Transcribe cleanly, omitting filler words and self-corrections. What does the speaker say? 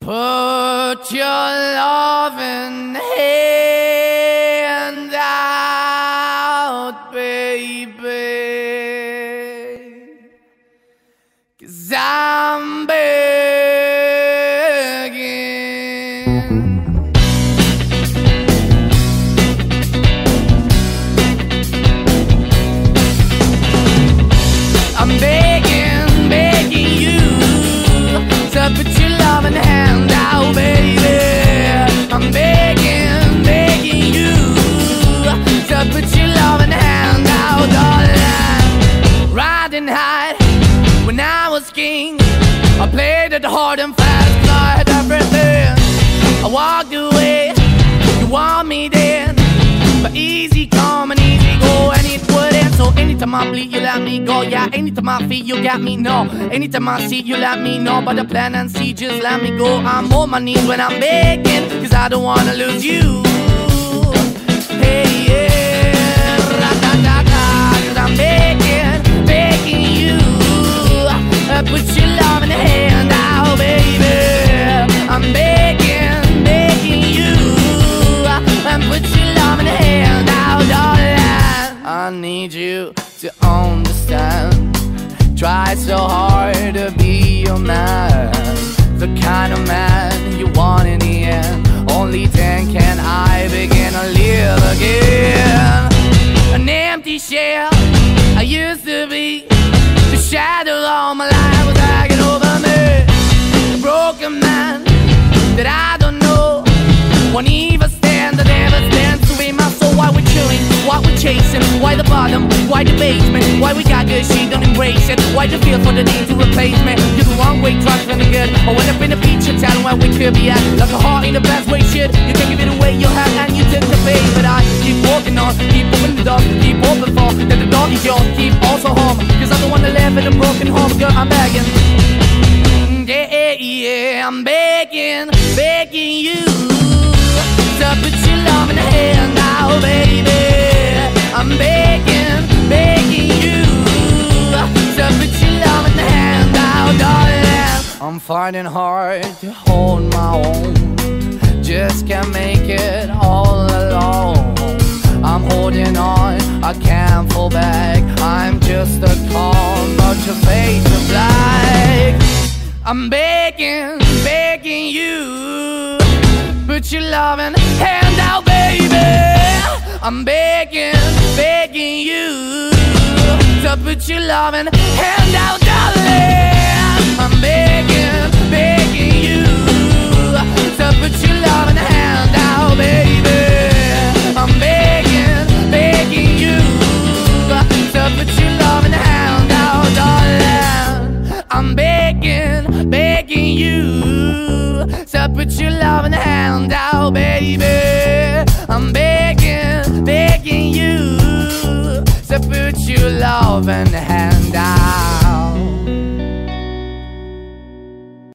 Put your loving hand out, baby, 'cause I'm begging. I'm begging, begging you to put your loving hand out, baby. I'm begging, begging you to put your loving hand out, darling. Riding high when I was king, I played it hard and fast, 'cause I had everything. I walked away, you want me then, but easy come and easy go, and it wouldn't. So anytime I bleed, you let me go. Yeah, anytime I feel, you got me, no. Anytime I see, you let me know. But the plan and see, just let me go. I'm on my knees when I'm begging, 'cause I don't wanna lose you. Hey, yeah, ra-da-da-da, 'cause I'm begging, begging you. Put your love in the hand out, baby. I'm begging, begging you. Put your love in the hand out, darling. I need you to understand. Try so hard to be your man, the kind of man you want in the end. Only then can I begin to live again. An empty shell I used to be, the shadow all my life was hanging over me. A broken man that I don't know won't even stand, that never stands to be my soul. Why we're chewing, why we're chasing, why the bottom, why the basement, why we got good, she don't embrace it, why the feel for the need to replace me. You're the wrong way, trying to be good. I went up in the feature town where we could be at, like a heart in the best way, shit. You can give it away, you have, and you take the bait. But I keep walking on, keep opening the door, keep open for that the dog is yours, keep also home, 'cause I'm the one that live in a broken home. Girl, I'm begging, yeah, yeah, I'm begging, begging you to put your love in the hand now, baby. I'm begging, begging you to put your love in the hand now, darling. I'm finding hard to hold my own, just can't make it all alone. I'm holding on, I can't fall back. I'm just a call, but your face is black. I'm begging, begging you, put your loving hand out, baby. I'm begging, begging you to put your loving hand out, darling. I'm begging, begging you to put your loving hand out, baby. I'm begging, begging you to put your loving hand out, darling. I'm begging, begging you to put your loving hand out, baby. I'm begging, begging you to put your loving hand out.